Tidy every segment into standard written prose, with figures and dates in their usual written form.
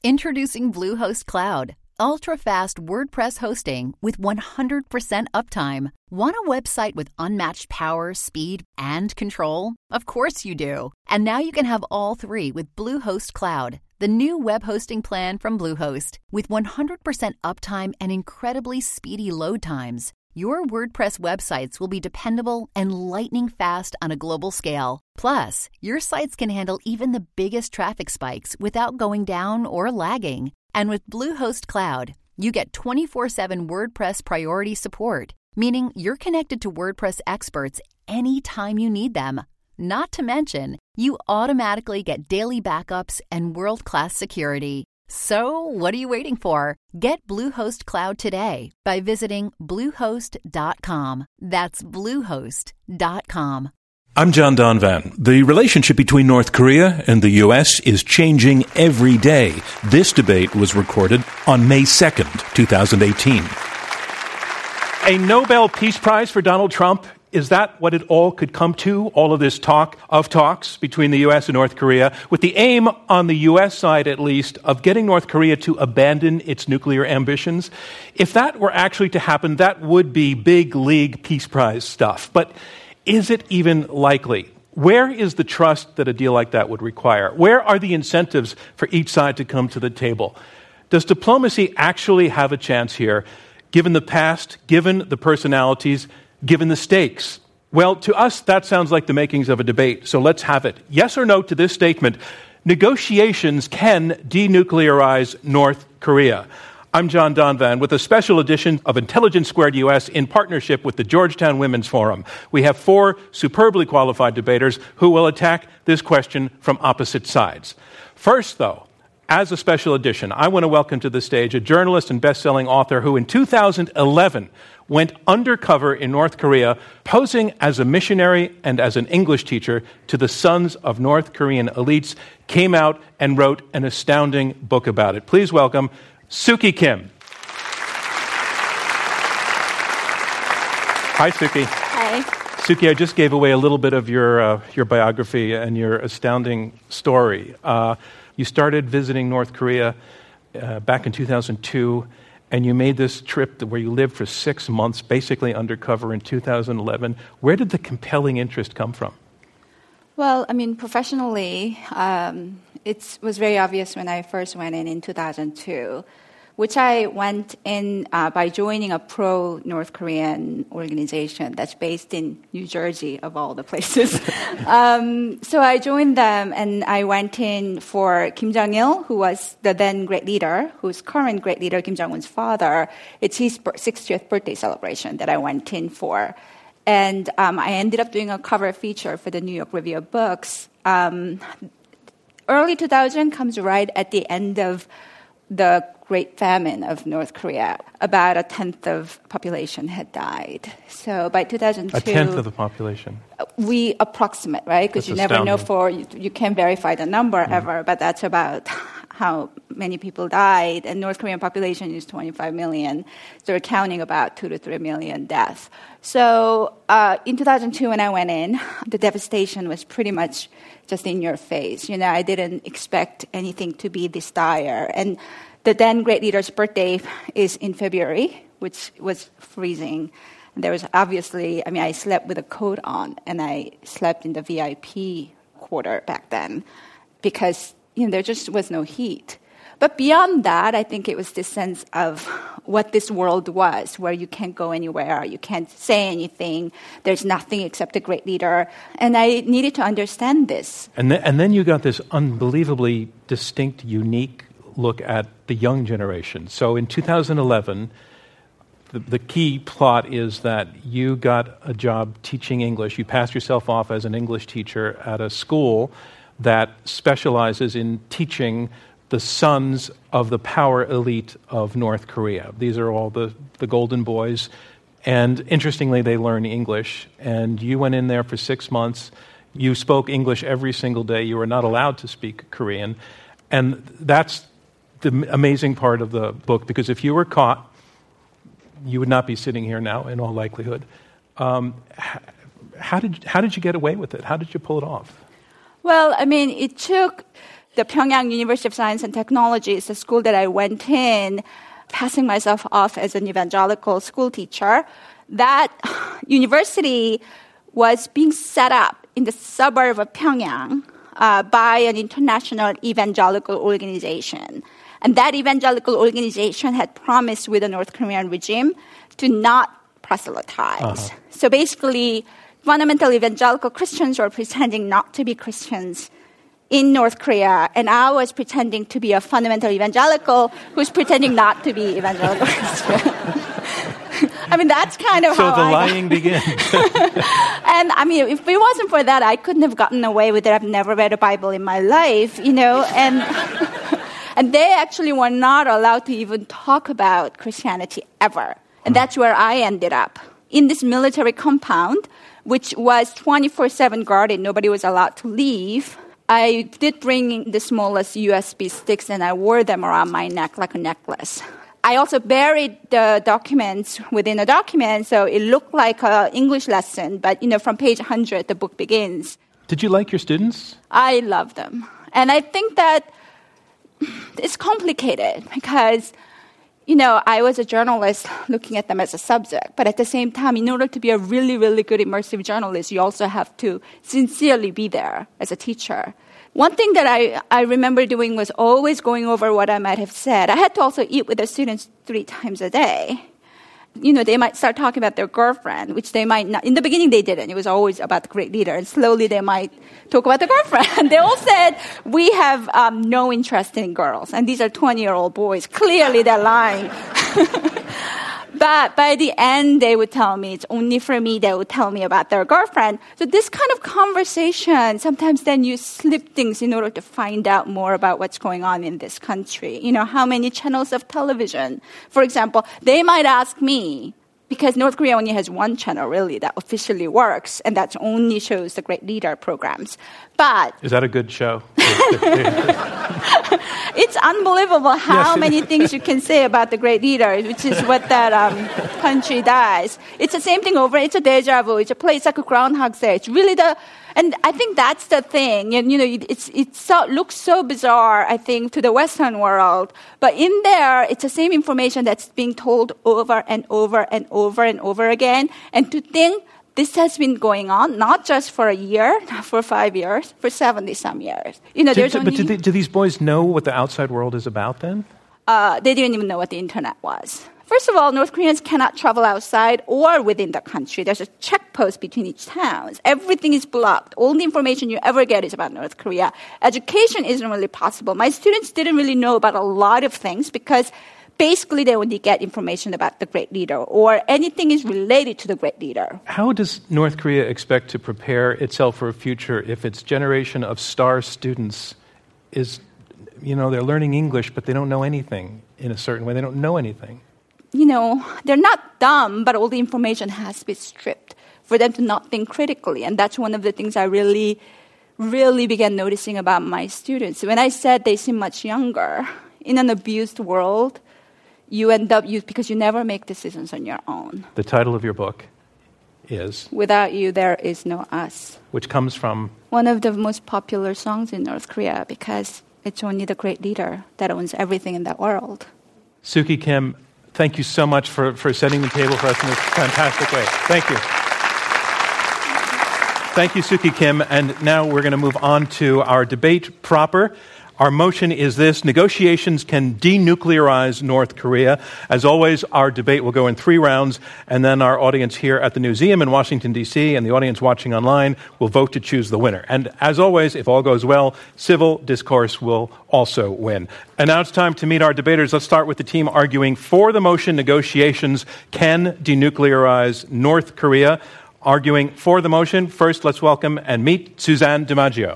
Introducing Bluehost Cloud, ultra-fast WordPress hosting with 100% uptime. Want a website with unmatched power, speed, and control? Of course you do. And now you can have all three with Bluehost Cloud, the new web hosting plan from Bluehost. With 100% uptime and incredibly speedy load times, your WordPress websites will be dependable and lightning fast on a global scale. Plus, your sites can handle even the biggest traffic spikes without going down or lagging. And with Bluehost Cloud, you get 24/7 WordPress priority support, meaning you're connected to WordPress experts anytime you need them. Not to mention, you automatically get daily backups and world-class security. So, what are you waiting for? Get Bluehost Cloud today by visiting Bluehost.com. That's Bluehost.com. I'm John Donvan. The relationship between North Korea and the U.S. is changing every day. This debate was recorded on May 2nd, 2018. A Nobel Peace Prize for Donald Trump. Is that what it all could come to, all of this talk of talks between the U.S. and North Korea, with the aim, on the U.S. side at least, of getting North Korea to abandon its nuclear ambitions? If that were actually to happen, that would be big league Peace Prize stuff. But is it even likely? Where is the trust that a deal like that would require? Where are the incentives for each side to come to the table? Does diplomacy actually have a chance here, given the past, given the personalities, given the stakes? Well, to us, that sounds like the makings of a debate, so let's have it. Yes or no to this statement: negotiations can denuclearize North Korea. I'm John Donvan with a special edition of Intelligence Squared US in partnership with the Georgetown Women's Forum. We have four superbly qualified debaters who will attack this question from opposite sides. First, though, as a special edition, I want to welcome to the stage a journalist and best-selling author who in 2011 went undercover in North Korea, posing as a missionary and as an English teacher to the sons of North Korean elites, came out and wrote an astounding book about it. Please welcome Suki Kim. Hi, Suki. Hi. Suki, I just gave away a little bit of your biography and your astounding story. You started visiting North Korea back in 2002, and you made this trip where you lived for 6 months, basically undercover in 2011. Where did the compelling interest come from? Well, I mean, professionally, it was very obvious when I first went in 2002, which I went in by joining a pro-North Korean organization that's based in New Jersey, of all the places. So I joined them, and I went in for Kim Jong-il, who was the then great leader, who's current great leader, Kim Jong-un's father. It's his 60th birthday celebration that I went in for. And I ended up doing a cover feature for the New York Review of Books. Early 2000 comes right at the end of the Great Famine of North Korea. About a tenth of population had died. So by 2002... A tenth of the population? We approximate, right? Because you never know you can't verify the number ever, but that's about how many people died. And North Korean population is 25 million. So we're counting about 2 to 3 million deaths. So in 2002, when I went in, the devastation was pretty much just in your face. You know, I didn't expect anything to be this dire. And the then great leader's birthday is in February, which was freezing. And there was obviously, I slept with a coat on, and I slept in the VIP quarter back then because, there just was no heat. But beyond that, I think it was this sense of what this world was, where you can't go anywhere, you can't say anything, there's nothing except a great leader. And I needed to understand this. And then you got this unbelievably distinct, unique look at the young generation. So in 2011, the key plot is that you got a job teaching English. You passed yourself off as an English teacher at a school that specializes in teaching the sons of the power elite of North Korea. These are all the golden boys. And interestingly, they learn English. And you went in there for 6 months. You spoke English every single day. You were not allowed to speak Korean. And that's the amazing part of the book, because if you were caught, you would not be sitting here now in all likelihood. How did you get away with it? How did you pull it off? Well, it took The Pyongyang University of Science and Technology is the school that I went in, passing myself off as an evangelical school teacher. That university was being set up in the suburb of Pyongyang by an international evangelical organization. And that evangelical organization had promised with the North Korean regime to not proselytize. So basically, fundamental evangelical Christians were pretending not to be Christians in North Korea, and I was pretending to be a fundamental evangelical who's pretending not to be evangelical Christian. I mean, that's kind of so how the lying begins. And I mean, if it wasn't for that, I couldn't have gotten away with it. I've never read a Bible in my life, and they actually were not allowed to even talk about Christianity ever. And that's where I ended up. In this military compound, which was 24/7 guarded, nobody was allowed to leave. I did bring the smallest USB sticks, and I wore them around my neck like a necklace. I also buried the documents within a document, so it looked like an English lesson. But, from page 100, the book begins. Did you like your students? I love them. And I think that it's complicated because, I was a journalist looking at them as a subject. But at the same time, in order to be a really, really good immersive journalist, you also have to sincerely be there as a teacher. One thing that I remember doing was always going over what I might have said. I had to also eat with the students 3 times a day. They might start talking about their girlfriend, which they might not. In the beginning, they didn't. It was always about the great leader. And slowly, they might talk about the girlfriend. They all said, we have no interest in girls. And these are 20-year-old boys. Clearly, they're lying. But by the end, they would tell me, it's only for me, they would tell me about their girlfriend. So this kind of conversation, sometimes then you slip things in order to find out more about what's going on in this country. How many channels of television? For example, they might ask me, because North Korea only has one channel, really, that officially works, and that only shows the Great Leader programs. But is that a good show? It's unbelievable how many things you can say about the Great Leader, which is what that country does. It's the same thing over. It's a deja vu. It's like a Groundhog Day. It's really and I think that's the thing. It looks so bizarre, I think, to the Western world. But in there, it's the same information that's being told over and over and over and over again. And to think this has been going on, not just for a year, not for 5 years, for 70-some years. Do these boys know what the outside world is about then? They didn't even know what the internet was. First of all, North Koreans cannot travel outside or within the country. There's a check post between each town. Everything is blocked. All the information you ever get is about North Korea. Education isn't really possible. My students didn't really know about a lot of things because basically they only get information about the Great Leader or anything is related to the Great Leader. How does North Korea expect to prepare itself for a future if its generation of star students is, they're learning English, but they don't know anything in a certain way? They don't know anything. They're not dumb, but all the information has to be stripped for them to not think critically. And that's one of the things I really, really began noticing about my students. When I said they seem much younger, in an abused world, you end up, because you never make decisions on your own. The title of your book is? Without You, There Is No Us. Which comes from? One of the most popular songs in North Korea, because it's only the Great Leader that owns everything in that world. Suki Kim, thank you so much for setting the table for us in this fantastic way. Thank you. Thank you, Suki Kim. And now we're going to move on to our debate proper. Our motion is this: negotiations can denuclearize North Korea. As always, our debate will go in 3 rounds, and then our audience here at the Newseum in Washington, D.C., and the audience watching online will vote to choose the winner. And as always, if all goes well, civil discourse will also win. And now it's time to meet our debaters. Let's start with the team arguing for the motion, negotiations can denuclearize North Korea. Arguing for the motion, first let's welcome and meet Suzanne DiMaggio.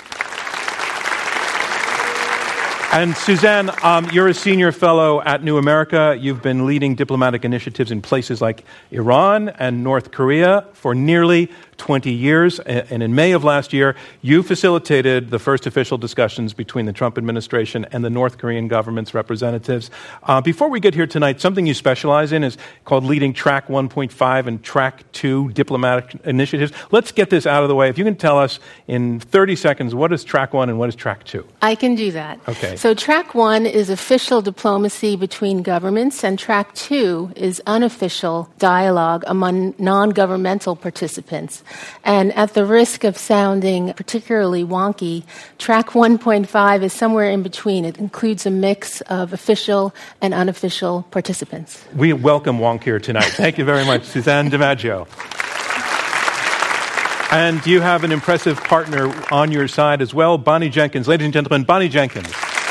And Suzanne, you're a senior fellow at New America. You've been leading diplomatic initiatives in places like Iran and North Korea for nearly 20 years. And in May of last year, you facilitated the first official discussions between the Trump administration and the North Korean government's representatives. Before we get here tonight, something you specialize in is called leading Track 1.5 and Track 2 diplomatic initiatives. Let's get this out of the way. If you can tell us in 30 seconds, what is Track 1 and what is Track 2? I can do that. Okay. So Track 1 is official diplomacy between governments, and Track 2 is unofficial dialogue among non-governmental participants. And at the risk of sounding particularly wonky, Track 1.5 is somewhere in between. It includes a mix of official and unofficial participants. We welcome wonk here tonight. Thank you very much, Suzanne DiMaggio. And you have an impressive partner on your side as well, Bonnie Jenkins. Ladies and gentlemen, Bonnie Jenkins.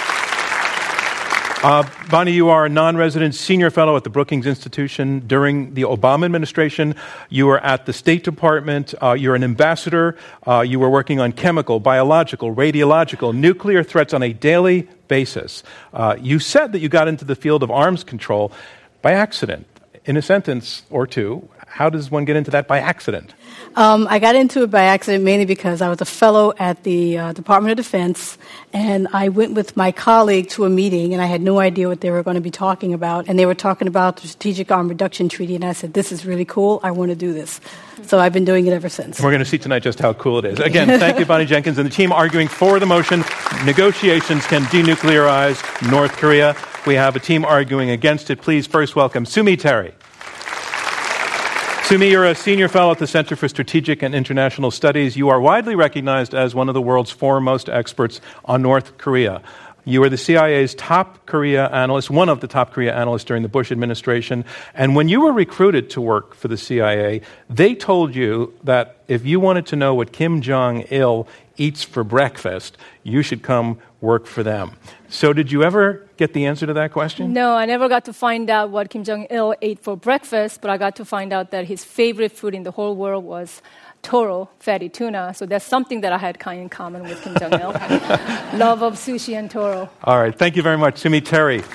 Bonnie, you are a non-resident senior fellow at the Brookings Institution during the Obama administration. You were at the State Department. You're an ambassador. You were working on chemical, biological, radiological, nuclear threats on a daily basis. You said that you got into the field of arms control by accident. In a sentence or two, how does one get into that by accident? I got into it by accident mainly because I was a fellow at the Department of Defense, and I went with my colleague to a meeting, and I had no idea what they were going to be talking about. And they were talking about the Strategic Arm Reduction Treaty, and I said, this is really cool. I want to do this. So I've been doing it ever since. We're going to see tonight just how cool it is. Again, thank you, Bonnie Jenkins, and the team arguing for the motion, negotiations can denuclearize North Korea. We have a team arguing against it. Please first welcome Sue Mi Terry. Sue Mi, you're a senior fellow at the Center for Strategic and International Studies. You are widely recognized as one of the world's foremost experts on North Korea. You were the CIA's top Korea analyst, one of the top Korea analysts during the Bush administration. And when you were recruited to work for the CIA, they told you that if you wanted to know what Kim Jong-il eats for breakfast, you should come work for them. So did you ever get the answer to that question? No, I never got to find out what Kim Jong-il ate for breakfast, but I got to find out that his favorite food in the whole world was toro, fatty tuna. So that's something that I had kind of in common with Kim Jong-il. Love of sushi and toro. All right. Thank you very much, Sue Mi Terry.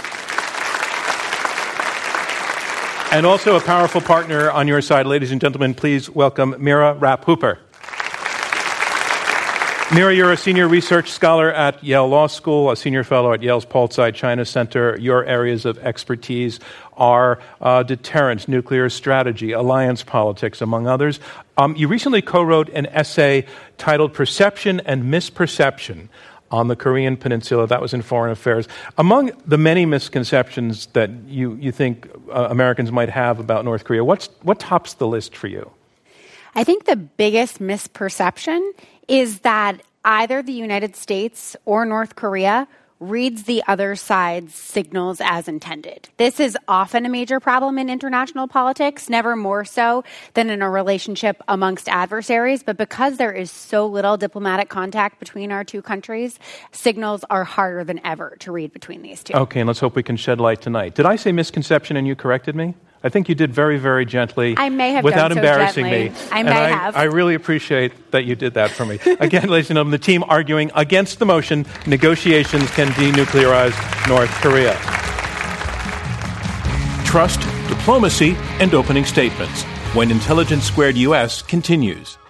And also a powerful partner on your side, ladies and gentlemen, please welcome Mira Rapp-Hooper. Mira, you're a senior research scholar at Yale Law School, a senior fellow at Yale's Paul Tsai China Center. Your areas of expertise are deterrence, nuclear strategy, alliance politics, among others. You recently co-wrote an essay titled Perception and Misperception on the Korean Peninsula. That was in Foreign Affairs. Among the many misconceptions that you think Americans might have about North Korea, what tops the list for you? I think the biggest misperception is that either the United States or North Korea reads the other side's signals as intended. This is often a major problem in international politics, never more so than in a relationship amongst adversaries. But because there is so little diplomatic contact between our two countries, signals are harder than ever to read between these two. Okay, and let's hope we can shed light tonight. Did I say misconception and you corrected me? I think you did very, very gently. I may have without done so embarrassing gently. me. I may have. I really appreciate that you did that for me. Again, ladies and gentlemen, the team arguing against the motion, negotiations can denuclearize North Korea. Trust, diplomacy, and opening statements. When Intelligence Squared US continues.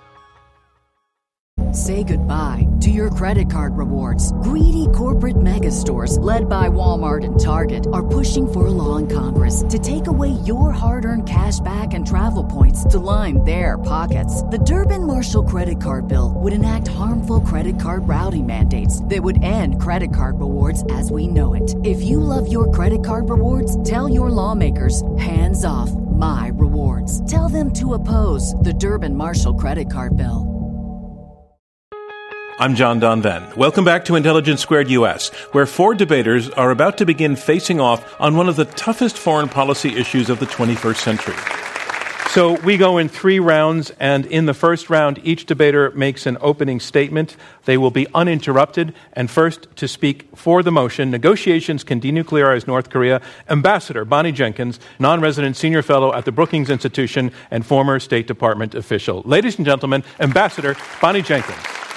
Say goodbye to your credit card rewards. Greedy corporate mega stores, led by Walmart and Target, are pushing for a law in Congress to take away your hard-earned cash back and travel points to line their pockets. The Durbin-Marshall credit card bill would enact harmful credit card routing mandates that would end credit card rewards as we know it. If you love your credit card rewards, tell your lawmakers, hands off my rewards. Tell them to oppose the Durbin-Marshall credit card bill. I'm John Donvan. Welcome back to Intelligence Squared US, where four debaters are about to begin facing off on one of the toughest foreign policy issues of the 21st century. So we go in 3 rounds, and in the first round, each debater makes an opening statement. They will be uninterrupted. And first, to speak for the motion, negotiations can denuclearize North Korea, Ambassador Bonnie Jenkins, non-resident senior fellow at the Brookings Institution and former State Department official. Ladies and gentlemen, Ambassador Bonnie Jenkins.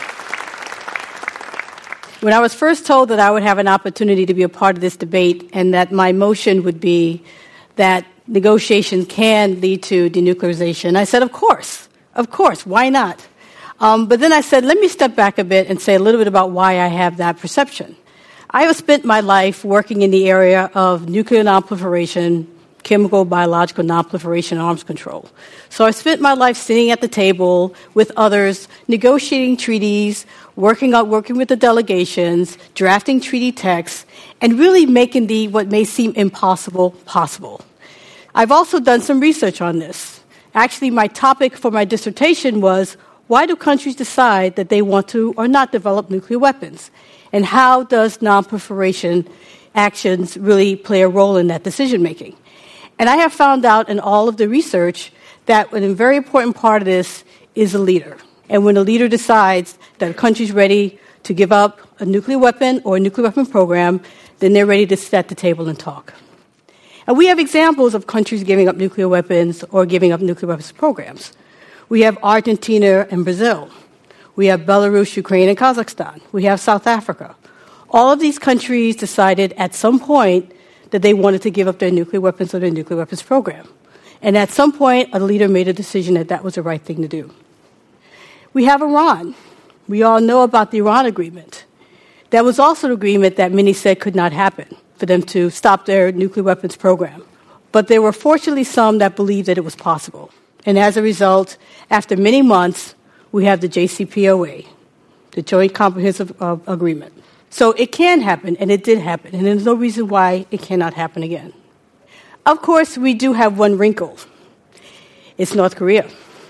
When I was first told that I would have an opportunity to be a part of this debate and that my motion would be that negotiations can lead to denuclearization, I said, of course, Of course, why not? But then I said, let me step back a bit and say a little bit about why I have that perception. I have spent my life working in the area of nuclear nonproliferation, chemical, biological nonproliferation, arms control. So I spent my life sitting at the table with others, negotiating treaties, working with the delegations, drafting treaty texts, and really making what may seem impossible possible. I've also done some research on this. Actually, my topic for my dissertation was, why do countries decide that they want to or not develop nuclear weapons? And how does nonproliferation actions really play a role in that decision-making? And I have found out in all of the research that a very important part of this is a leader. And when a leader decides that a country's ready to give up a nuclear weapon or a nuclear weapon program, then they're ready to sit at the table and talk. And we have examples of countries giving up nuclear weapons or giving up nuclear weapons programs. We have Argentina and Brazil. We have Belarus, Ukraine, and Kazakhstan. We have South Africa. All of these countries decided at some point that they wanted to give up their nuclear weapons or their nuclear weapons program. And at some point, a leader made a decision that that was the right thing to do. We have Iran. We all know about the Iran agreement. That was also an agreement that many said could not happen for them to stop their nuclear weapons program. But there were fortunately some that believed that it was possible. And as a result, after many months, we have the JCPOA, the Joint Comprehensive Agreement. So it can happen, and it did happen, and there's no reason why it cannot happen again. Of course, we do have one wrinkle. It's North Korea.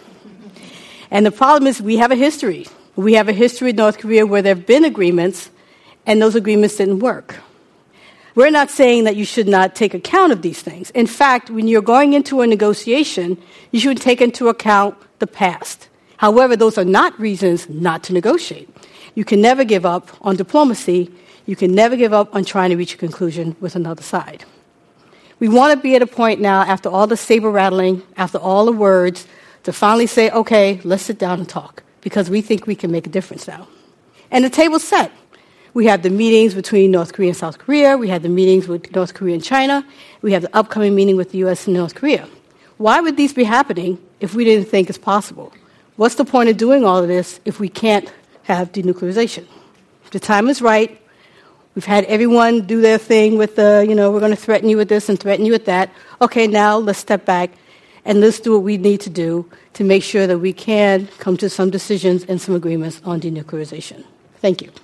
And the problem is we have a history. We have a history in North Korea where there have been agreements, and those agreements didn't work. We're not saying that you should not take account of these things. In fact, when you're going into a negotiation, you should take into account the past. However, those are not reasons not to negotiate. You can never give up on diplomacy. You can never give up on trying to reach a conclusion with another side. We want to be at a point now, after all the saber rattling, after all the words, to finally say, okay, let's sit down and talk, because we think we can make a difference now. And the table's set. We have the meetings between North Korea and South Korea. We have the meetings with North Korea and China. We have the upcoming meeting with the U.S. and North Korea. Why would these be happening if we didn't think it's possible? What's the point of doing all of this if we can't have denuclearization? The time is right. We've had everyone do their thing with we're going to threaten you with this and threaten you with that. Okay, now let's step back and let's do what we need to do to make sure that we can come to some decisions and some agreements on denuclearization. Thank you.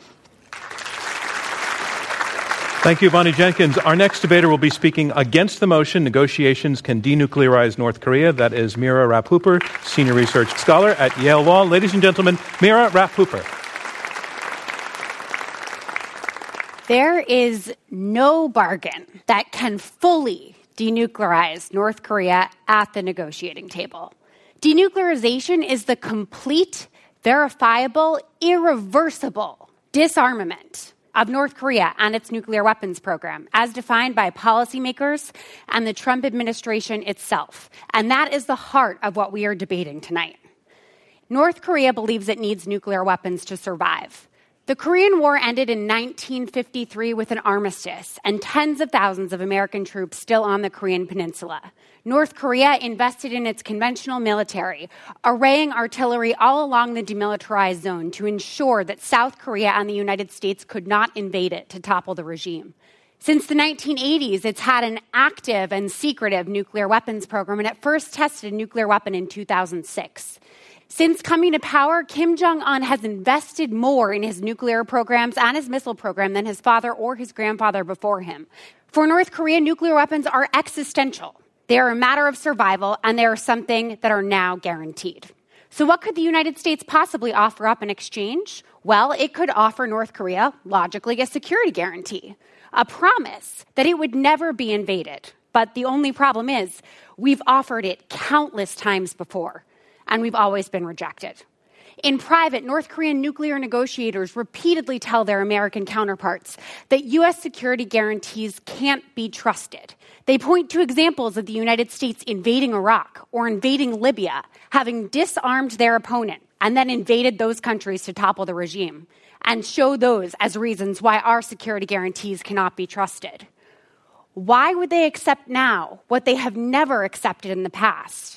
Thank you, Bonnie Jenkins. Our next debater will be speaking against the motion, negotiations can denuclearize North Korea. That is Mira Rapp-Hooper, Senior Research Scholar at Yale Law. Ladies and gentlemen, Mira Rapp-Hooper. There is no bargain that can fully denuclearize North Korea at the negotiating table. Denuclearization is the complete, verifiable, irreversible disarmament of North Korea and its nuclear weapons program, as defined by policymakers and the Trump administration itself. And that is the heart of what we are debating tonight. North Korea believes it needs nuclear weapons to survive. The Korean War ended in 1953 with an armistice and tens of thousands of American troops still on the Korean peninsula. North Korea invested in its conventional military, arraying artillery all along the demilitarized zone to ensure that South Korea and the United States could not invade it to topple the regime. Since the 1980s, it's had an active and secretive nuclear weapons program, and it first tested a nuclear weapon in 2006. Since coming to power, Kim Jong-un has invested more in his nuclear programs and his missile program than his father or his grandfather before him. For North Korea, nuclear weapons are existential. They are a matter of survival, and they are something that are now guaranteed. So what could the United States possibly offer up in exchange? Well, it could offer North Korea, logically, a security guarantee, a promise that it would never be invaded. But the only problem is we've offered it countless times before, and we've always been rejected. In private, North Korean nuclear negotiators repeatedly tell their American counterparts that U.S. security guarantees can't be trusted. They point to examples of the United States invading Iraq or invading Libya, having disarmed their opponent and then invaded those countries to topple the regime, and show those as reasons why our security guarantees cannot be trusted. Why would they accept now what they have never accepted in the past?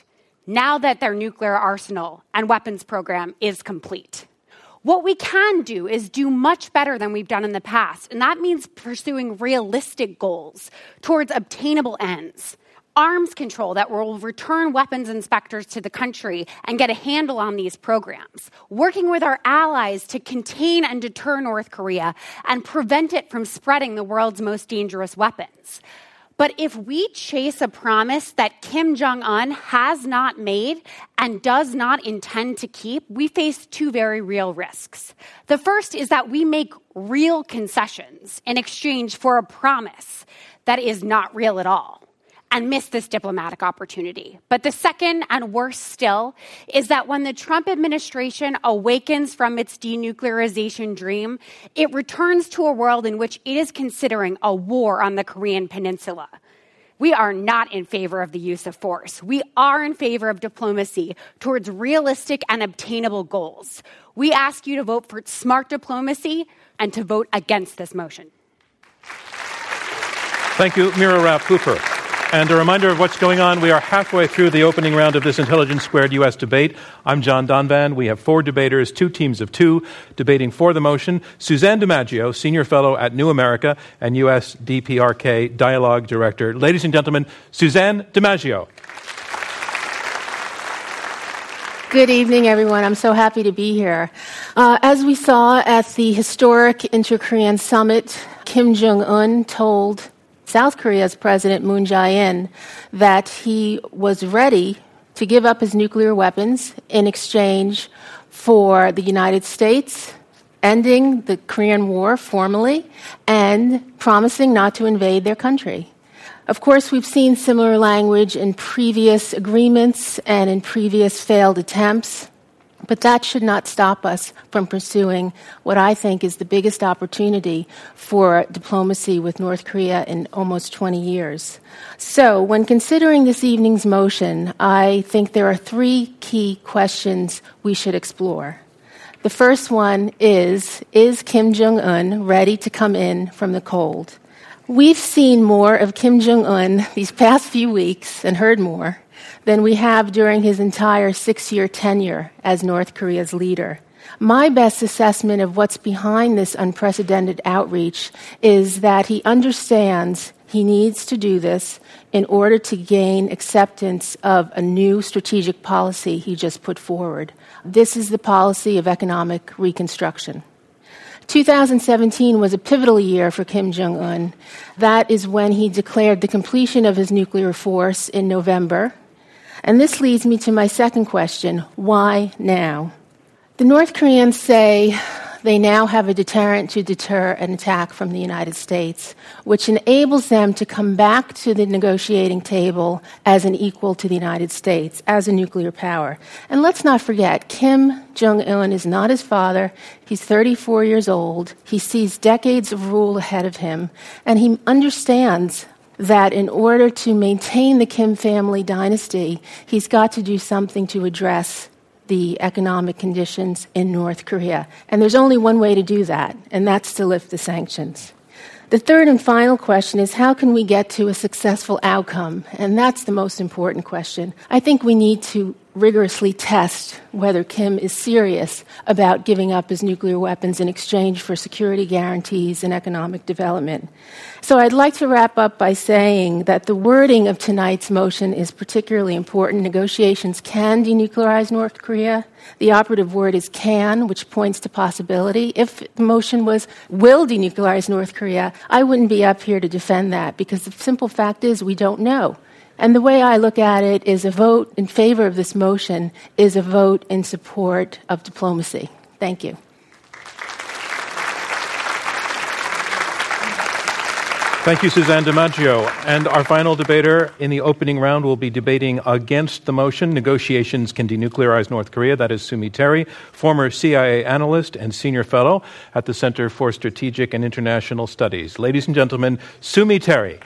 now that their nuclear arsenal and weapons program is complete. What we can do is do much better than we've done in the past, and that means pursuing realistic goals towards obtainable ends. Arms control that will return weapons inspectors to the country and get a handle on these programs. Working with our allies to contain and deter North Korea and prevent it from spreading the world's most dangerous weapons. But if we chase a promise that Kim Jong-un has not made and does not intend to keep, we face two very real risks. The first is that we make real concessions in exchange for a promise that is not real at all and miss this diplomatic opportunity. But the second, and worse still, is that when the Trump administration awakens from its denuclearization dream, it returns to a world in which it is considering a war on the Korean Peninsula. We are not in favor of the use of force. We are in favor of diplomacy towards realistic and obtainable goals. We ask you to vote for smart diplomacy and to vote against this motion. Thank you, Mira Rapp-Hooper. And a reminder of what's going on. We are halfway through the opening round of this Intelligence Squared U.S. debate. I'm John Donvan. We have 4 debaters, 2 teams of 2, debating for the motion. Suzanne DiMaggio, Senior Fellow at New America and U.S. DPRK Dialogue Director. Ladies and gentlemen, Suzanne DiMaggio. Good evening, everyone. I'm so happy to be here. As we saw at the historic Inter-Korean Summit, Kim Jong-un told South Korea's President Moon Jae-in that he was ready to give up his nuclear weapons in exchange for the United States ending the Korean War formally and promising not to invade their country. Of course, we've seen similar language in previous agreements and in previous failed attempts, but that should not stop us from pursuing what I think is the biggest opportunity for diplomacy with North Korea in almost 20 years. So, when considering this evening's motion, I think there are 3 key questions we should explore. The first one is Kim Jong-un ready to come in from the cold? We've seen more of Kim Jong-un these past few weeks and heard more than we have during his entire 6-year tenure as North Korea's leader. My best assessment of what's behind this unprecedented outreach is that he understands he needs to do this in order to gain acceptance of a new strategic policy he just put forward. This is the policy of economic reconstruction. 2017 was a pivotal year for Kim Jong-un. That is when he declared the completion of his nuclear force in November. And this leads me to my second question, why now? The North Koreans say they now have a deterrent to deter an attack from the United States, which enables them to come back to the negotiating table as an equal to the United States, as a nuclear power. And let's not forget, Kim Jong-un is not his father. He's 34 years old. He sees decades of rule ahead of him, and he understands that in order to maintain the Kim family dynasty, he's got to do something to address the economic conditions in North Korea. And there's only one way to do that, and that's to lift the sanctions. The third and final question is, how can we get to a successful outcome? And that's the most important question. I think we need to rigorously test whether Kim is serious about giving up his nuclear weapons in exchange for security guarantees and economic development. So I'd like to wrap up by saying that the wording of tonight's motion is particularly important. Negotiations can denuclearize North Korea. The operative word is can, which points to possibility. If the motion was will denuclearize North Korea, I wouldn't be up here to defend that, because the simple fact is we don't know. And the way I look at it is a vote in favor of this motion is a vote in support of diplomacy. Thank you. Thank you, Suzanne DiMaggio. And our final debater in the opening round will be debating against the motion, negotiations can denuclearize North Korea. That is Sumi Terry, former CIA analyst and senior fellow at the Center for Strategic and International Studies. Ladies and gentlemen, Sumi Terry.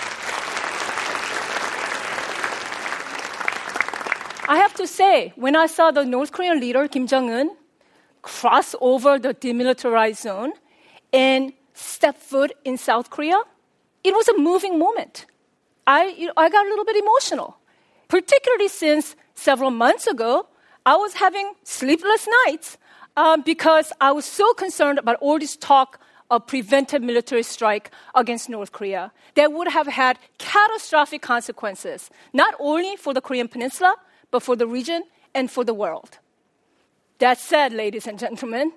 I have to say, when I saw the North Korean leader, Kim Jong-un, cross over the demilitarized zone and step foot in South Korea, it was a moving moment. I got a little bit emotional. particularly since several months ago, I was having sleepless nights because I was so concerned about all this talk of preventive military strike against North Korea that would have had catastrophic consequences, not only for the Korean Peninsula, but for the region and for the world. That said, ladies and gentlemen,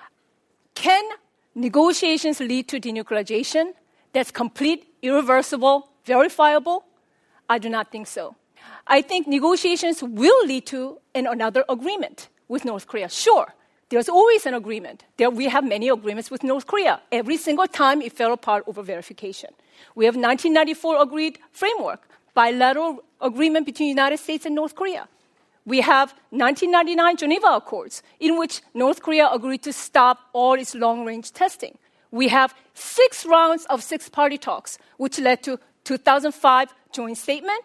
can negotiations lead to denuclearization that's complete, irreversible, verifiable? I do not think so. I think negotiations will lead to another agreement with North Korea. Sure, there's always an agreement. We have many agreements with North Korea. Every single time it fell apart over verification. We have 1994 agreed framework, bilateral agreement between the United States and North Korea. We have 1999 Geneva Accords, in which North Korea agreed to stop all its long-range testing. We have 6 rounds of 6-party talks, which led to 2005 joint statement,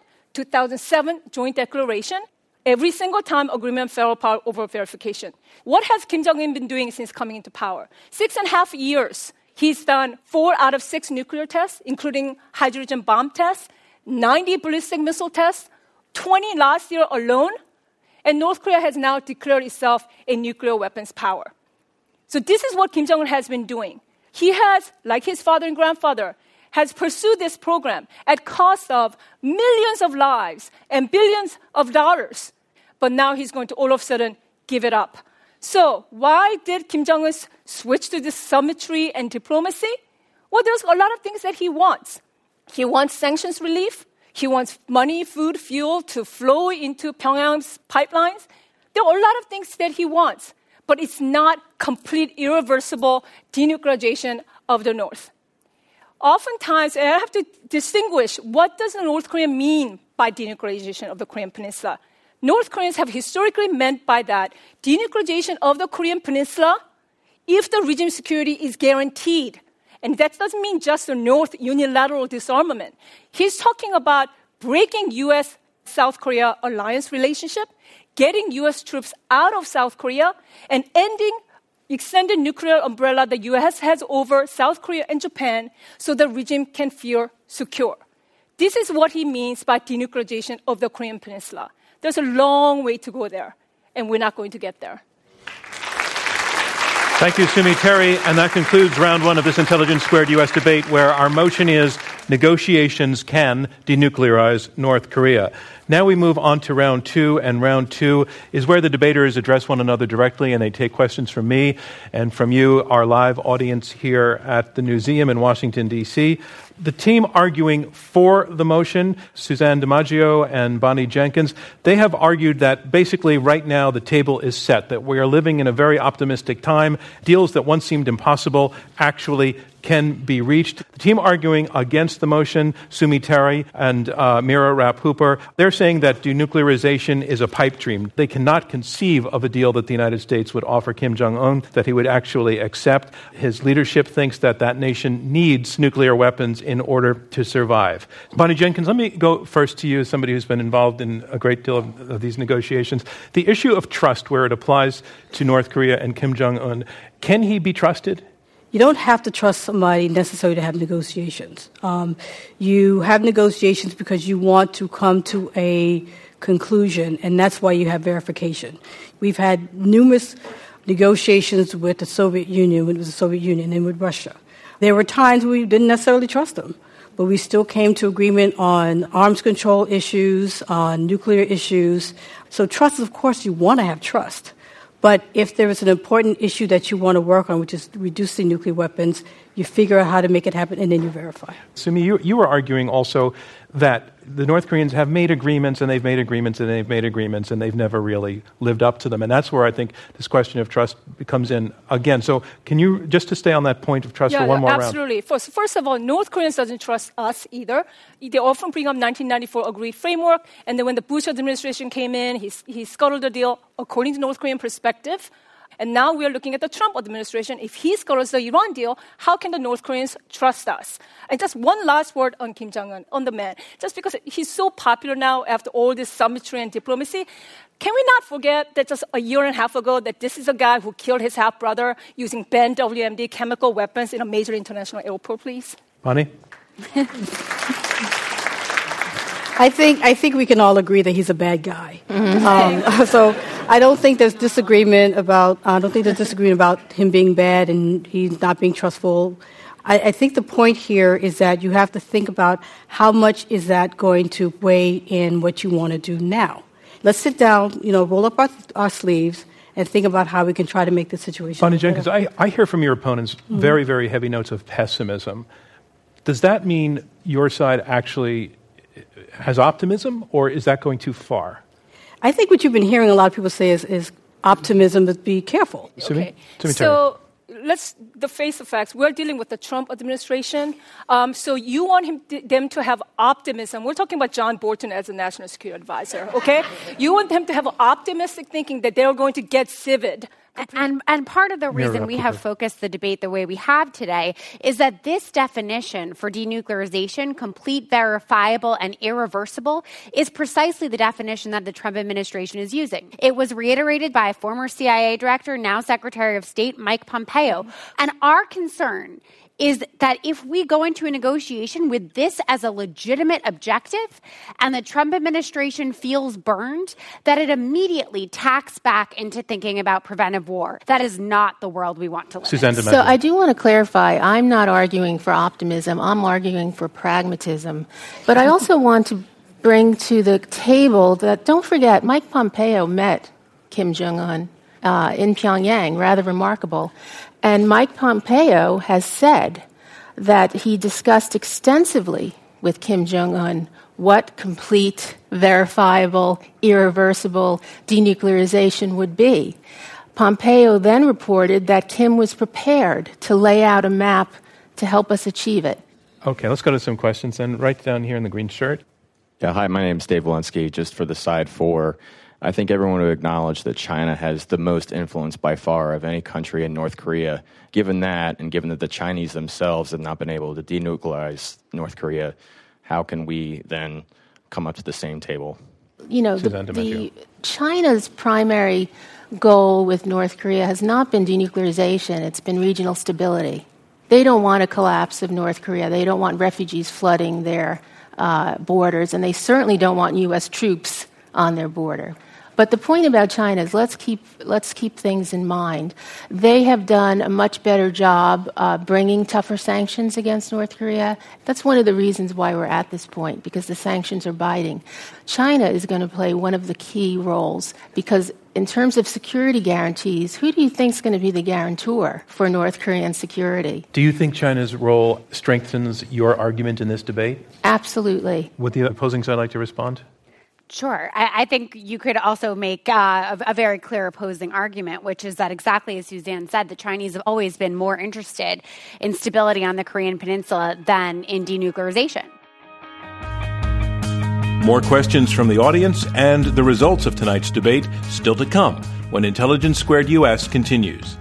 2007 joint declaration. Every single time, agreement fell apart over verification. What has Kim Jong-un been doing since coming into power? 6.5 years. He's done 4 out of 6 nuclear tests, including hydrogen bomb tests, 90 ballistic missile tests, 20 last year alone. And North Korea has now declared itself a nuclear weapons power. So this is what Kim Jong-un has been doing. He has, like his father and grandfather, has pursued this program at cost of millions of lives and billions of dollars. But now he's going to all of a sudden give it up. So why did Kim Jong-un switch to this symmetry and diplomacy? Well, there's a lot of things that he wants. He wants sanctions relief. He wants money, food, fuel to flow into Pyongyang's pipelines. There are a lot of things that he wants, but it's not complete, irreversible denuclearization of the North. Oftentimes, I have to distinguish what does the North Korea mean by denuclearization of the Korean Peninsula. North Koreans have historically meant by that denuclearization of the Korean Peninsula if the regime security is guaranteed. And that doesn't mean just the North unilateral disarmament. He's talking about breaking U.S.-South Korea alliance relationship, getting U.S. troops out of South Korea, and ending extended nuclear umbrella the U.S. has over South Korea and Japan so the regime can feel secure. This is what he means by denuclearization of the Korean Peninsula. There's a long way to go there, and we're not going to get there. Thank you, Sumi Terry. And that concludes round 1 of this Intelligence Squared U.S. debate, where our motion is negotiations can denuclearize North Korea. Now we move on to round 2, and round 2 is where the debaters address one another directly, and they take questions from me and from you, our live audience here at the Newseum in Washington, D.C. The team arguing for the motion, Suzanne DiMaggio and Bonnie Jenkins, they have argued that basically right now the table is set, that we are living in a very optimistic time. Deals that once seemed impossible actually can be reached. The team arguing against the motion, Sumi Terry and Mira Rapp-Hooper, they're saying that denuclearization is a pipe dream. They cannot conceive of a deal that the United States would offer Kim Jong-un that he would actually accept. His leadership thinks that that nation needs nuclear weapons in order to survive. Bonnie Jenkins, let me go first to you as somebody who's been involved in a great deal of these negotiations. The issue of trust, where it applies to North Korea and Kim Jong-un, can he be trusted? You don't have to trust somebody necessarily to have negotiations. You have negotiations because you want to come to a conclusion, and that's why you have verification. We've had numerous negotiations with the Soviet Union, when it was the Soviet Union, and with Russia. There were times we didn't necessarily trust them, but we still came to agreement on arms control issues, on nuclear issues. So trust, of course, you want to have trust. But if there is an important issue that you want to work on, which is reducing nuclear weapons, you figure out how to make it happen, and then you verify. Sumi, you were arguing also that the North Koreans have made agreements, and they've made agreements, and they've made agreements, and they've never really lived up to them. And that's where I think this question of trust comes in again. So can you, just to stay on that point of trust for one more round? Absolutely. First of all, North Koreans doesn't trust us either. They often bring up 1994 agreed framework, and then when the Bush administration came in, he scuttled the deal according to North Korean perspective. And now we are looking at the Trump administration. If he scuttles the Iran deal, how can the North Koreans trust us? And just one last word on Kim Jong-un, on the man. Just because he's so popular now after all this symmetry and diplomacy, can we not forget that just a year and a half ago that this is a guy who killed his half-brother using banned WMD chemical weapons in a major international airport, please? Bonnie? I think we can all agree that he's a bad guy. So I don't think there's disagreement about him being bad and he's not being trustful. I think the point here is that you have to think about how much is that going to weigh in what you want to do now. Let's sit down, roll up our sleeves and think about how we can try to make the situation Bonnie Jenkins, I hear from your opponents very, very heavy notes of pessimism. Does that mean your side actually has optimism, or is that going too far? I think what you've been hearing a lot of people say is optimism, but be careful. Okay. So let's face the facts. We're dealing with the Trump administration. So you want them to have optimism. We're talking about John Bolton as a national security advisor, okay? You want them to have optimistic thinking that they're going to get civid. And part of the reason we have focused the debate the way we have today is that this definition for denuclearization, complete, verifiable, and irreversible, is precisely the definition that the Trump administration is using. It was reiterated by former CIA director, now Secretary of State, Mike Pompeo. And our concern is that if we go into a negotiation with this as a legitimate objective and the Trump administration feels burned, that it immediately tacks back into thinking about preventive war. That is not the world we want to live in. So I do want to clarify, I'm not arguing for optimism. I'm arguing for pragmatism. But I also want to bring to the table that, don't forget, Mike Pompeo met Kim Jong-un in Pyongyang, rather remarkable. And Mike Pompeo has said that he discussed extensively with Kim Jong-un what complete, verifiable, irreversible denuclearization would be. Pompeo then reported that Kim was prepared to lay out a map to help us achieve it. Okay, let's go to some questions then. Right down here in the green shirt. Yeah, hi, my name is Dave Walensky, just for the side four. I think everyone would acknowledge that China has the most influence by far of any country in North Korea. Given that, and given that the Chinese themselves have not been able to denuclearize North Korea, how can we then come up to the same table? China's primary goal with North Korea has not been denuclearization, it's been regional stability. They don't want a collapse of North Korea. They don't want refugees flooding their borders, and they certainly don't want U.S. troops on their border. But the point about China is let's keep things in mind. They have done a much better job bringing tougher sanctions against North Korea. That's one of the reasons why we're at this point, because the sanctions are biting. China is going to play one of the key roles because in terms of security guarantees, who do you think is going to be the guarantor for North Korean security? Do you think China's role strengthens your argument in this debate? Absolutely. Would the opposing side like to respond? Sure. I think you could also make a very clear opposing argument, which is that exactly as Suzanne said, the Chinese have always been more interested in stability on the Korean Peninsula than in denuclearization. More questions from the audience and the results of tonight's debate still to come when Intelligence Squared US continues.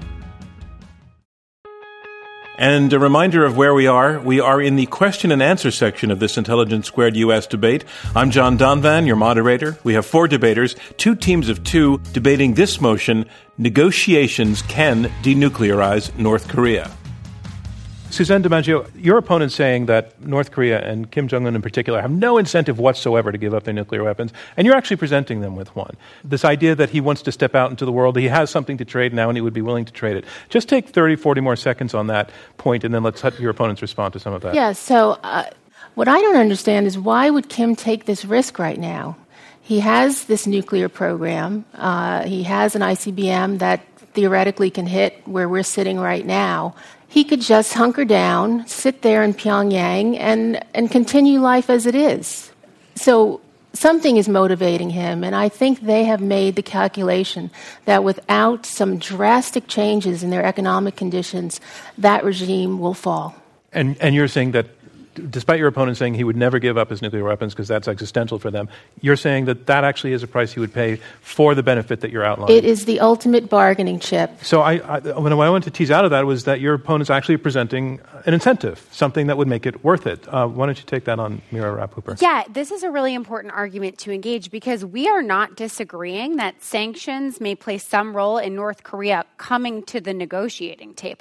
And a reminder of where we are. We are in the question and answer section of this Intelligence Squared US debate. I'm John Donvan, your moderator. We have 4 debaters, 2 teams of 2, debating this motion: negotiations can denuclearize North Korea. Suzanne DiMaggio, your opponent's saying that North Korea and Kim Jong-un in particular have no incentive whatsoever to give up their nuclear weapons, and you're actually presenting them with one. This idea that he wants to step out into the world, he has something to trade now and he would be willing to trade it. Just take 30, 40 more seconds on that point, and then let's let your opponents respond to some of that. Yeah, so what I don't understand is why would Kim take this risk right now? He has this nuclear program. He has an ICBM that theoretically can hit where we're sitting right now. He could just hunker down, sit there in Pyongyang, and continue life as it is. So something is motivating him, and I think they have made the calculation that without some drastic changes in their economic conditions, that regime will fall. And you're saying that despite your opponent saying he would never give up his nuclear weapons because that's existential for them, you're saying that that actually is a price he would pay for the benefit that you're outlining. It is the ultimate bargaining chip. So what I wanted to tease out of that was that your opponent's actually presenting an incentive, something that would make it worth it. Why don't you take that on, Mira Rapp-Hooper? Yeah, this is a really important argument to engage because we are not disagreeing that sanctions may play some role in North Korea coming to the negotiating table.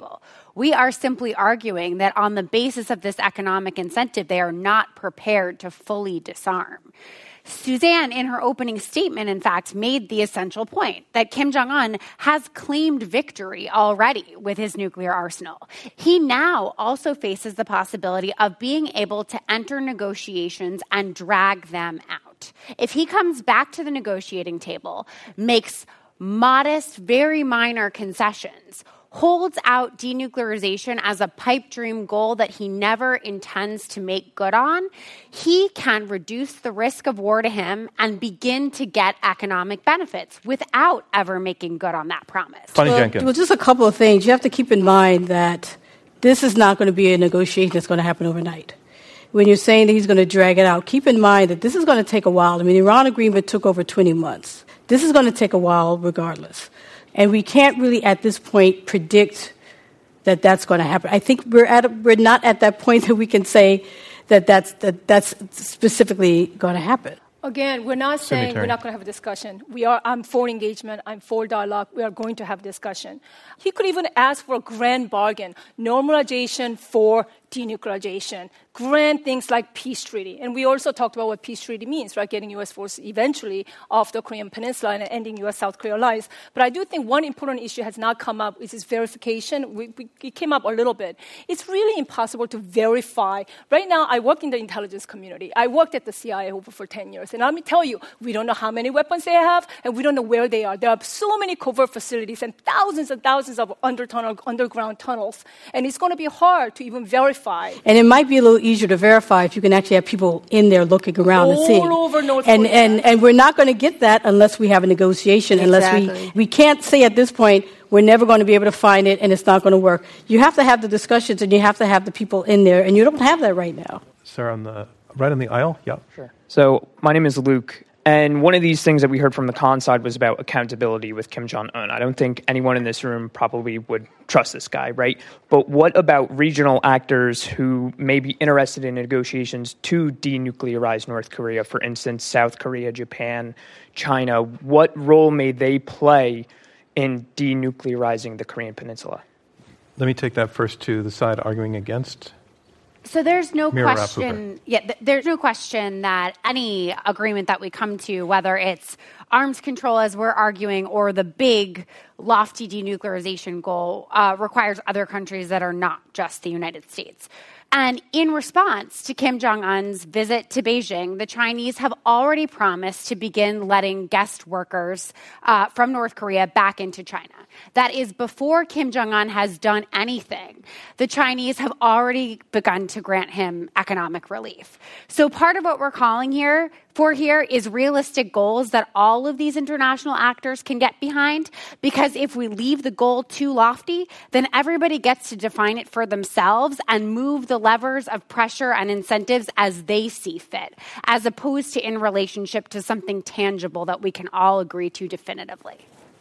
We are simply arguing that on the basis of this economic incentive, they are not prepared to fully disarm. Suzanne, in her opening statement, in fact, made the essential point that Kim Jong-un has claimed victory already with his nuclear arsenal. He now also faces the possibility of being able to enter negotiations and drag them out. If he comes back to the negotiating table, makes modest, very minor concessions, holds out denuclearization as a pipe dream goal that he never intends to make good on, he can reduce the risk of war to him and begin to get economic benefits without ever making good on that promise. Bonnie Jenkins. Well, just a couple of things. You have to keep in mind that this is not going to be a negotiation that's going to happen overnight. When you're saying that he's going to drag it out, keep in mind that this is going to take a while. I mean, the Iran agreement took over 20 months. This is going to take a while regardless. And we can't really, at this point, predict that that's going to happen. I think we're not at that point that we can say that that's specifically going to happen. Again, we're not saying we're not going to have a discussion. I'm for engagement. I'm for dialogue. We are going to have discussion. He could even ask for a grand bargain, normalization for denuclearization, grand things like peace treaty. And we also talked about what peace treaty means, right? Getting U.S. forces eventually off the Korean peninsula and ending U.S.-South Korea alliance. But I do think one important issue has not come up, is this verification. It came up a little bit. It's really impossible to verify. Right now, I work in the intelligence community. I worked at the CIA for 10 years. And let me tell you, we don't know how many weapons they have, and we don't know where they are. There are so many covert facilities and thousands of underground tunnels. And it's going to be hard to even verify. And it might be a little easier to verify if you can actually have people in there looking around and seeing. All over North Korea. And we're not going to get that unless we have a negotiation, Exactly. unless we can't say at this point, we're never going to be able to find it and it's not going to work. You have to have the discussions and you have to have the people in there, and you don't have that right now. Sir, right on the aisle? Yeah. Sure. So my name is Luke. And one of these things that we heard from the con side was about accountability with Kim Jong-un. I don't think anyone in this room probably would trust this guy, right? But what about regional actors who may be interested in negotiations to denuclearize North Korea, for instance, South Korea, Japan, China? What role may they play in denuclearizing the Korean Peninsula? Let me take that first to the side arguing against. So there's no Mira question. There's no question that any agreement that we come to, whether it's arms control, as we're arguing, or the big, lofty denuclearization goal, requires other countries that are not just the United States. And in response to Kim Jong-un's visit to Beijing, the Chinese have already promised to begin letting guest workers from North Korea back into China. That is before Kim Jong-un has done anything. The Chinese have already begun to grant him economic relief. So part of what we're calling for here is realistic goals that all of these international actors can get behind, because if we leave the goal too lofty, then everybody gets to define it for themselves and move the levers of pressure and incentives as they see fit, as opposed to in relationship to something tangible that we can all agree to definitively.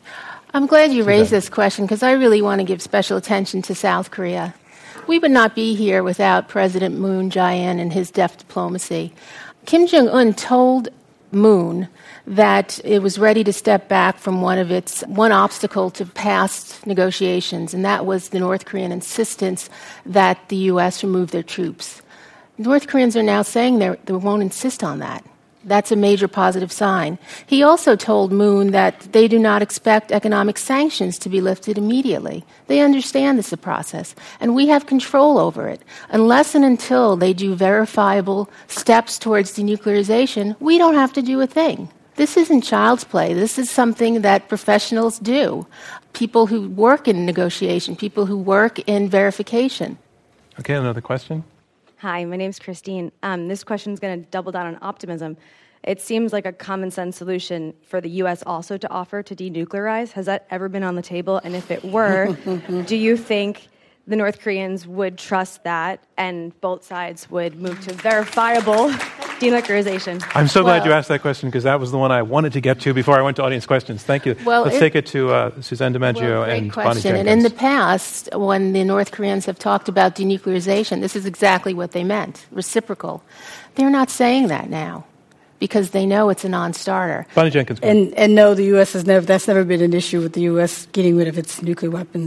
I'm glad you raised this question, because I really want to give special attention to South Korea. We would not be here without President Moon Jae-in and his deft diplomacy. Kim Jong-un told Moon that it was ready to step back from one obstacle to past negotiations, and that was the North Korean insistence that the U.S. remove their troops. North Koreans are now saying they won't insist on that. That's a major positive sign. He also told Moon that they do not expect economic sanctions to be lifted immediately. They understand this is a process, and we have control over it. Unless and until they do verifiable steps towards denuclearization, we don't have to do a thing. This isn't child's play. This is something that professionals do. People who work in negotiation, people who work in verification. Okay, another question? Hi, my name's Christine. This question is going to double down on optimism. It seems like a common sense solution for the U.S. also to offer to denuclearize. Has that ever been on the table? And if it were, do you think the North Koreans would trust that and both sides would move to verifiable denuclearization? I'm so glad you asked that question, because that was the one I wanted to get to before I went to audience questions. Thank you. Let's take it to Suzanne DiMaggio and Bonnie Jenkins. And in the past, when the North Koreans have talked about denuclearization, this is exactly what they meant, reciprocal. They're not saying that now, because they know it's a non-starter. Bonnie Jenkins. And no, the U.S. that's never been an issue with the U.S. getting rid of its nuclear weapons.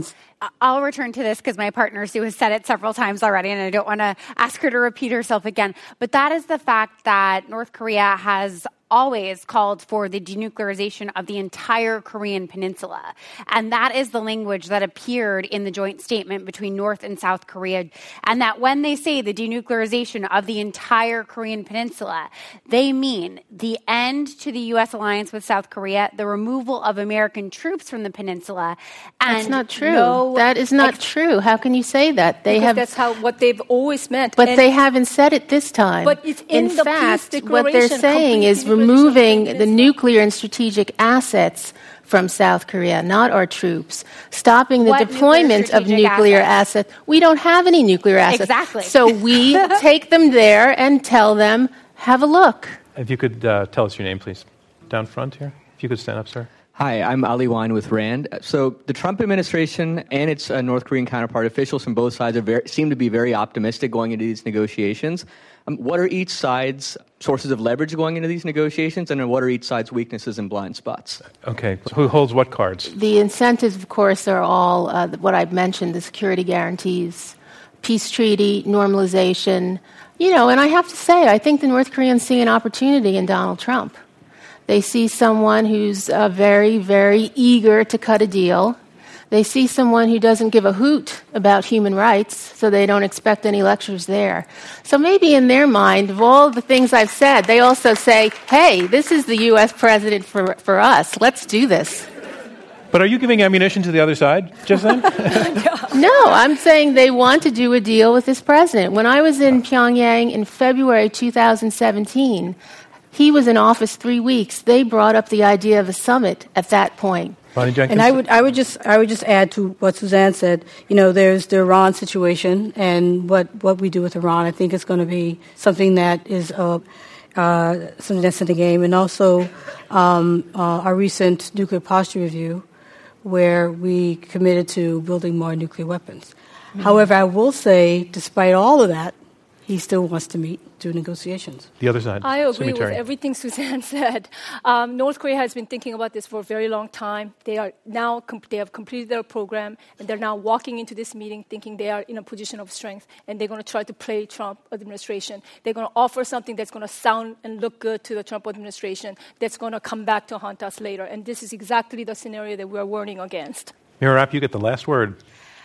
I'll return to this because my partner Sue has said it several times already, and I don't want to ask her to repeat herself again. But that is the fact that North Korea has always called for the denuclearization of the entire Korean peninsula. And that is the language that appeared in the joint statement between North and South Korea. And that when they say the denuclearization of the entire Korean peninsula, they mean the end to the U.S. alliance with South Korea, the removal of American troops from the peninsula. And that's not true. That is not true. How can you say that? That's what they've always meant. But they haven't said it this time. But it's in the fact, peace what they're saying is removing the nuclear and strategic assets from South Korea, not our troops. Stopping the deployment of nuclear assets. We don't have any nuclear assets. Exactly. So we take them there and tell them, have a look. If you could tell us your name, please. Down front here. If you could stand up, sir. Hi, I'm Ali Wine with RAND. So the Trump administration and its North Korean counterpart, officials from both sides, seem to be very optimistic going into these negotiations. What are each side's sources of leverage going into these negotiations, and what are each side's weaknesses and blind spots? Okay, so who holds what cards? The incentives, of course, are all what I've mentioned, the security guarantees, peace treaty, normalization. And I have to say, I think the North Koreans see an opportunity in Donald Trump. They see someone who's very, very eager to cut a deal. They see someone who doesn't give a hoot about human rights, so they don't expect any lectures there. So maybe in their mind, of all the things I've said, they also say, hey, this is the U.S. president for us. Let's do this. But are you giving ammunition to the other side just then? No, I'm saying they want to do a deal with this president. When I was in Pyongyang in February 2017, he was in office 3 weeks. They brought up the idea of a summit at that point. Bonnie Jenkins? And I would just add to what Suzanne said. There's the Iran situation, and what we do with Iran. I think it's going to be something that is something that's in the game, and also our recent nuclear posture review, where we committed to building more nuclear weapons. Mm-hmm. However, I will say, despite all of that, he still wants to do negotiations. The other side. I agree with everything Suzanne said. North Korea has been thinking about this for a very long time. They have completed their program, and they're now walking into this meeting thinking they are in a position of strength, and they're going to try to play Trump administration. They're going to offer something that's going to sound and look good to the Trump administration that's going to come back to haunt us later. And this is exactly the scenario that we're warning against. Mira Rapp, you get the last word.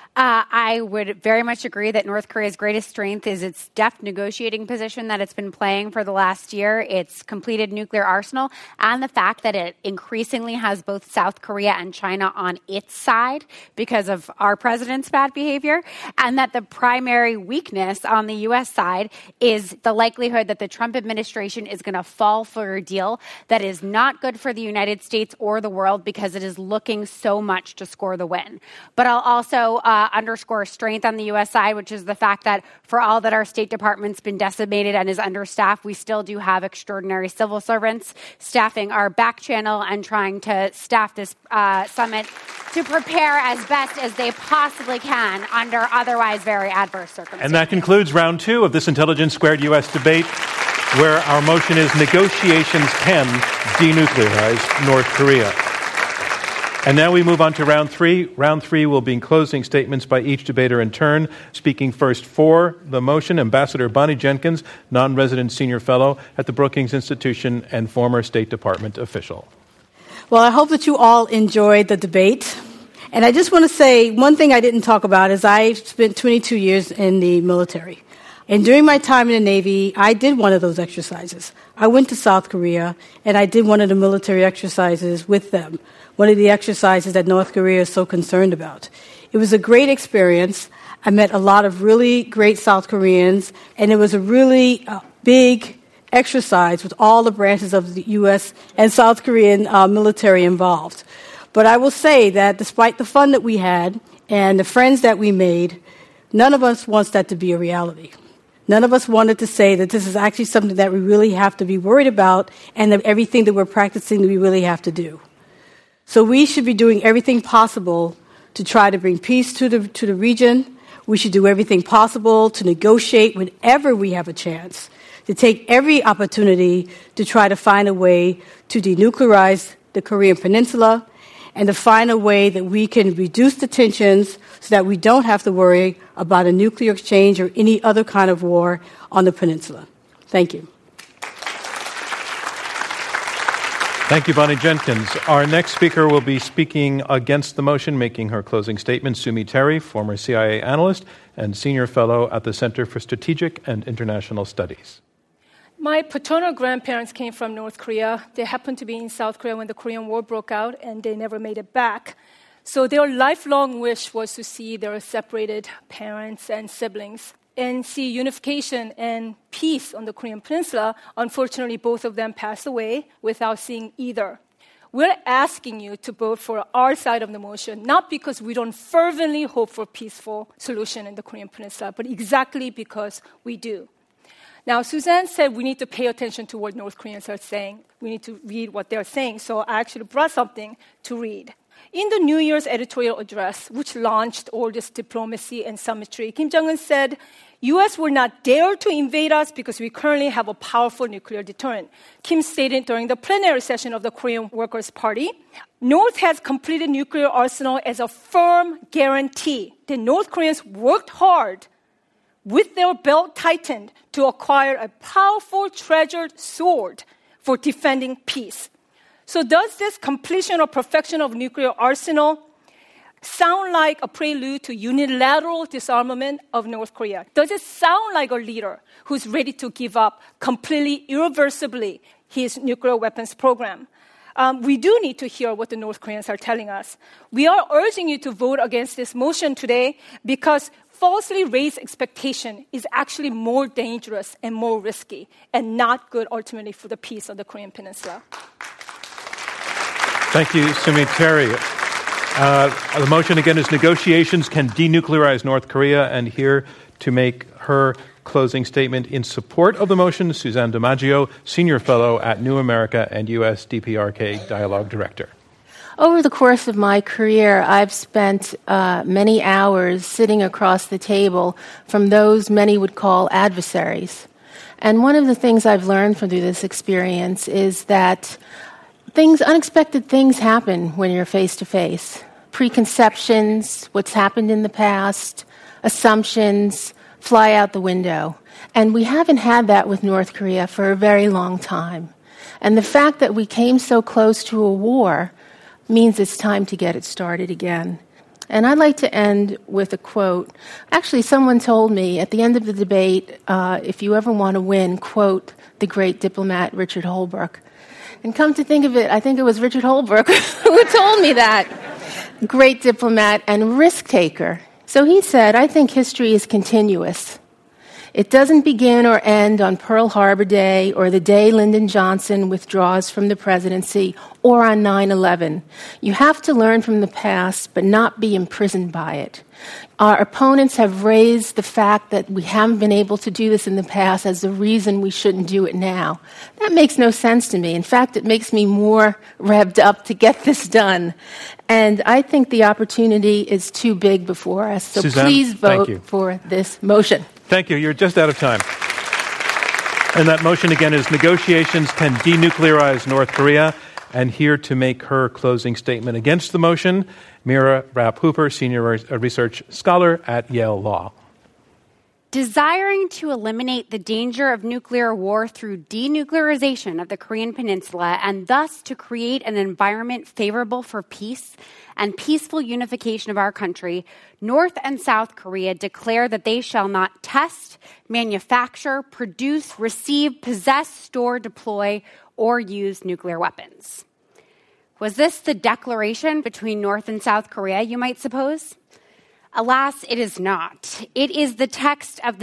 I would very much agree that North Korea's greatest strength is its deft negotiating position that it's been playing for the last year, its completed nuclear arsenal, and the fact that it increasingly has both South Korea and China on its side because of our president's bad behavior, and that the primary weakness on the U.S. side is the likelihood that the Trump administration is going to fall for a deal that is not good for the United States or the world because it is looking so much to score the win. But I'll also underscore strength on the U.S. side, which is the fact that for all that our State Department's been decimated and is understaffed, we still do have extraordinary civil servants staffing our back channel and trying to staff this summit to prepare as best as they possibly can under otherwise very adverse circumstances. And that concludes round 2 of this Intelligence Squared U.S. debate, where our motion is negotiations can denuclearize North Korea. And now we move on to round 3. Round 3 will be closing statements by each debater in turn. Speaking first for the motion, Ambassador Bonnie Jenkins, non-resident senior fellow at the Brookings Institution and former State Department official. Well, I hope that you all enjoyed the debate. And I just want to say one thing I didn't talk about is I spent 22 years in the military. And during my time in the Navy, I did one of those exercises. I went to South Korea, and I did one of the military exercises with them, one of the exercises that North Korea is so concerned about. It was a great experience. I met a lot of really great South Koreans, and it was a really big exercise with all the branches of the U.S. and South Korean military involved. But I will say that despite the fun that we had and the friends that we made, none of us wants that to be a reality. None of us wanted to say that this is actually something that we really have to be worried about and that everything that we're practicing that we really have to do. So we should be doing everything possible to try to bring peace to the region. We should do everything possible to negotiate whenever we have a chance, to take every opportunity to try to find a way to denuclearize the Korean Peninsula and to find a way that we can reduce the tensions so that we don't have to worry about a nuclear exchange or any other kind of war on the peninsula. Thank you. Thank you, Bonnie Jenkins. Our next speaker will be speaking against the motion, making her closing statement. Sue Mi Terry, former CIA analyst and senior fellow at the Center for Strategic and International Studies. My paternal grandparents came from North Korea. They happened to be in South Korea when the Korean War broke out, and they never made it back. So their lifelong wish was to see their separated parents and siblings and see unification and peace on the Korean Peninsula. Unfortunately, both of them passed away without seeing either. We're asking you to vote for our side of the motion, not because we don't fervently hope for a peaceful solution in the Korean Peninsula, but exactly because we do. Now, Suzanne said we need to pay attention to what North Koreans are saying. We need to read what they're saying. So I actually brought something to read. In the New Year's editorial address, which launched all this diplomacy and symmetry, Kim Jong-un said, U.S. will not dare to invade us because we currently have a powerful nuclear deterrent. Kim stated during the plenary session of the Korean Workers' Party, North has completed nuclear arsenal as a firm guarantee that North Koreans worked hard with their belt tightened to acquire a powerful treasured sword for defending peace. So does this completion or perfection of nuclear arsenal sound like a prelude to unilateral disarmament of North Korea? Does it sound like a leader who's ready to give up completely, irreversibly his nuclear weapons program? We do need to hear what the North Koreans are telling us. We are urging you to vote against this motion today because falsely raised expectation is actually more dangerous and more risky and not good ultimately for the peace of the Korean Peninsula. Thank you, Sue Mi Terry. The motion again is negotiations can denuclearize North Korea, and here to make her closing statement in support of the motion, Suzanne DiMaggio, Senior Fellow at New America and U.S. DPRK Dialogue Director. Over the course of my career, I've spent many hours sitting across the table from those many would call adversaries. And one of the things I've learned through this experience is that unexpected things happen when you're face-to-face. Preconceptions, what's happened in the past, assumptions fly out the window. And we haven't had that with North Korea for a very long time. And the fact that we came so close to a war means it's time to get it started again. And I'd like to end with a quote. Actually, someone told me at the end of the debate, if you ever want to win, quote the great diplomat Richard Holbrooke. And come to think of it, I think it was Richard Holbrooke who told me that. Great diplomat and risk taker. So he said, I think history is continuous. It doesn't begin or end on Pearl Harbor Day or the day Lyndon Johnson withdraws from the presidency or on 9/11. You have to learn from the past, but not be imprisoned by it. Our opponents have raised the fact that we haven't been able to do this in the past as the reason we shouldn't do it now. That makes no sense to me. In fact, it makes me more revved up to get this done. And I think the opportunity is too big before us. So Suzanne, please vote for this motion. Thank you. You're just out of time. And that motion again is negotiations can denuclearize North Korea. And here to make her closing statement against the motion, Mira Rapp-Hooper, Senior Research Scholar at Yale Law. Desiring to eliminate the danger of nuclear war through denuclearization of the Korean Peninsula and thus to create an environment favorable for peace and peaceful unification of our country, North and South Korea declare that they shall not test, manufacture, produce, receive, possess, store, deploy, or use nuclear weapons. Was this the declaration between North and South Korea, you might suppose? Alas, it is not. It is the text of the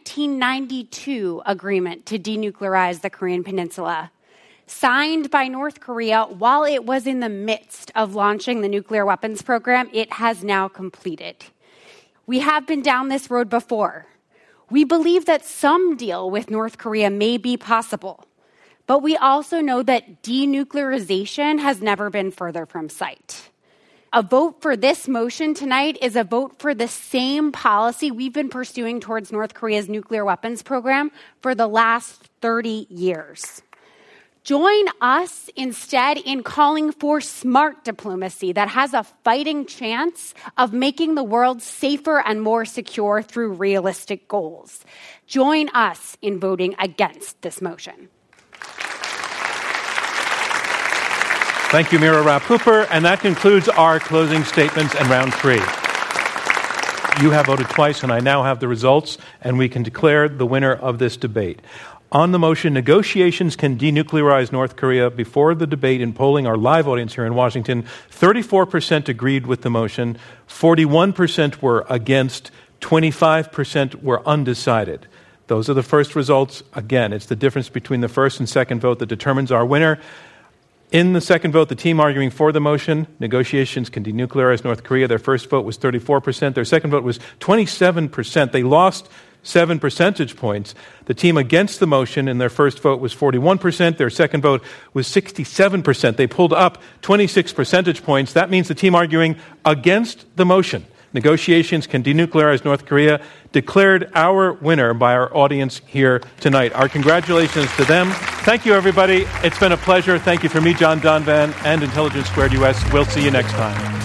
1992 agreement to denuclearize the Korean Peninsula, signed by North Korea while it was in the midst of launching the nuclear weapons program it has now completed. We have been down this road before. We believe that some deal with North Korea may be possible, but we also know that denuclearization has never been further from sight. A vote for this motion tonight is a vote for the same policy we've been pursuing towards North Korea's nuclear weapons program for the last 30 years. Join us instead in calling for smart diplomacy that has a fighting chance of making the world safer and more secure through realistic goals. Join us in voting against this motion. Thank you, Mira Rapp-Hooper. And that concludes our closing statements and round 3. You have voted twice, and I now have the results, and we can declare the winner of this debate. On the motion, negotiations can denuclearize North Korea, before the debate in polling our live audience here in Washington, 34% agreed with the motion, 41% were against, 25% were undecided. Those are the first results. Again, it's the difference between the first and second vote that determines our winner. In the second vote, the team arguing for the motion, negotiations can denuclearize North Korea, their first vote was 34%. Their second vote was 27%. They lost 7 percentage points. The team against the motion in their first vote was 41%. Their second vote was 67%. They pulled up 26 percentage points. That means the team arguing against the motion, negotiations can denuclearize North Korea, declared our winner by our audience here tonight. Our congratulations to them. Thank you, everybody. It's been a pleasure. Thank you from me, John Donvan, and Intelligence Squared US. We'll see you next time.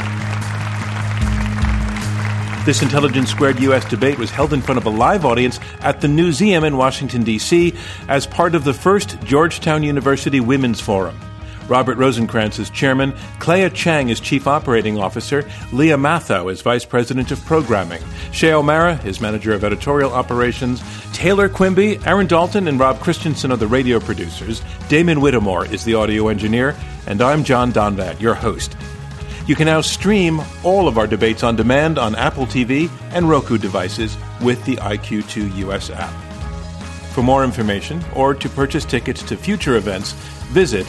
This Intelligence Squared U.S. debate was held in front of a live audience at the Newseum in Washington, D.C. as part of the first Georgetown University Women's Forum. Robert Rosenkranz is chairman, Clea Chang is chief operating officer, Leah Matho is vice president of programming, Shea O'Mara is manager of editorial operations, Taylor Quimby, Aaron Dalton, and Rob Christensen are the radio producers, Damon Whittemore is the audio engineer, and I'm John Donvan, your host. You can now stream all of our debates on demand on Apple TV and Roku devices with the IQ2 US app. For more information or to purchase tickets to future events, visit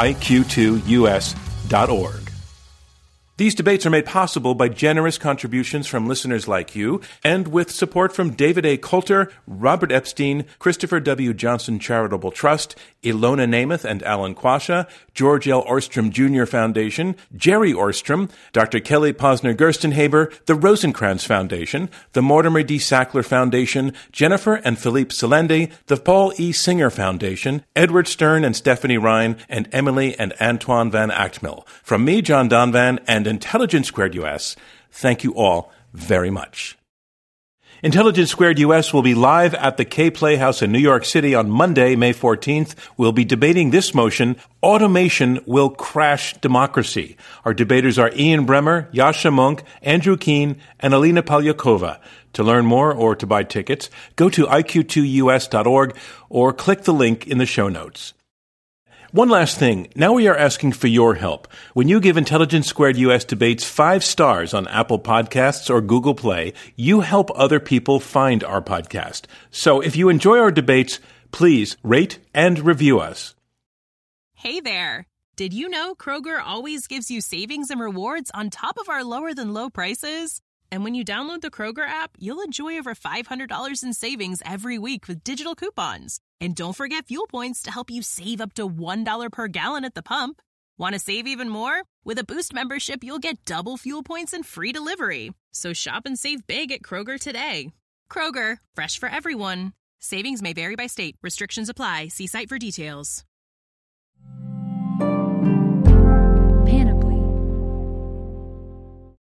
iq2us.org. These debates are made possible by generous contributions from listeners like you and with support from David A. Coulter, Robert Epstein, Christopher W. Johnson Charitable Trust, Ilona Namath and Alan Quasha, George L. Orstrom Jr. Foundation, Jerry Orstrom, Dr. Kelly Posner Gerstenhaber, the Rosenkranz Foundation, the Mortimer D. Sackler Foundation, Jennifer and Philippe Salende, the Paul E. Singer Foundation, Edward Stern and Stephanie Ryan, and Emily and Antoine Van Actmill. From me, John Donvan, and Intelligence Squared US, thank you all very much. Intelligence Squared US will be live at the K Playhouse in New York City on Monday, May 14th. We'll be debating this motion, Automation Will Crash Democracy. Our debaters are Ian Bremmer, Yascha Mounk, Andrew Keen, and Alina Polyakova. To learn more or to buy tickets, go to iq2us.org or click the link in the show notes. One last thing. Now we are asking for your help. When you give Intelligence Squared US debates 5 stars on Apple Podcasts or Google Play, you help other people find our podcast. So if you enjoy our debates, please rate and review us. Hey there. Did you know Kroger always gives you savings and rewards on top of our lower than low prices? And when you download the Kroger app, you'll enjoy over $500 in savings every week with digital coupons. And don't forget fuel points to help you save up to $1 per gallon at the pump. Want to save even more? With a Boost membership, you'll get double fuel points and free delivery. So shop and save big at Kroger today. Kroger, fresh for everyone. Savings may vary by state. Restrictions apply. See site for details.